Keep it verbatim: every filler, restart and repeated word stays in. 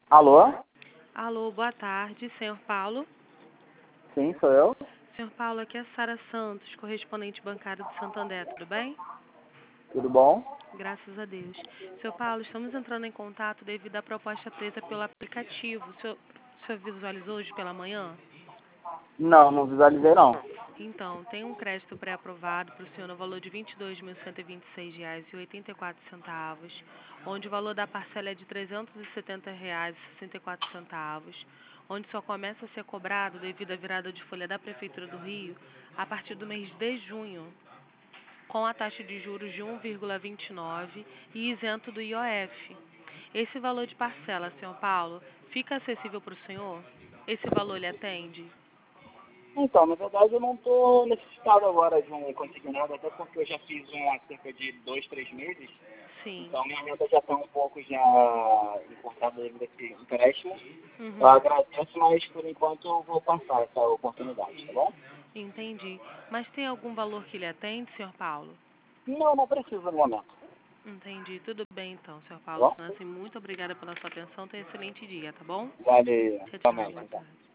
Alô? Alô, boa tarde, senhor Paulo. Sim, sou eu. Senhor Paulo, aqui é a Sara Santos, correspondente bancário do Santander, tudo bem? Tudo bom? Graças a Deus. Senhor Paulo, estamos entrando em contato devido à proposta presa pelo aplicativo. O senhor, o senhor visualizou hoje pela manhã? Não, não visualizei não. Então, tem um crédito pré-aprovado para o senhor no valor de vinte e dois mil cento e vinte e seis reais e oitenta e quatro centavos, onde o valor da parcela é de trezentos e setenta reais e sessenta e quatro centavos, onde só começa a ser cobrado devido à virada de folha da Prefeitura do Rio a partir do mês de junho, com a taxa de juros de um vírgula vinte e nove e isento do I O F. Esse valor de parcela, senhor Paulo, fica acessível para o senhor? Esse valor lhe atende? Então, na verdade eu não estou necessitado agora de um consignado, até porque eu já fiz um há cerca de dois, três meses. Sim. Então minha renda já está um pouco já encurtada devido a esse empréstimo. Eu Uhum. agradeço, mas por enquanto eu vou passar essa oportunidade, tá bom? Entendi. Mas tem algum valor que lhe atende, senhor Paulo? Não, não preciso no momento, Entendi. Tudo bem, então, senhor tá Paulo. bom? Assim, muito obrigada pela sua atenção. Tenha um excelente dia, tá bom? Valeu, Tchau, tchau. realmente, Boa então. tarde.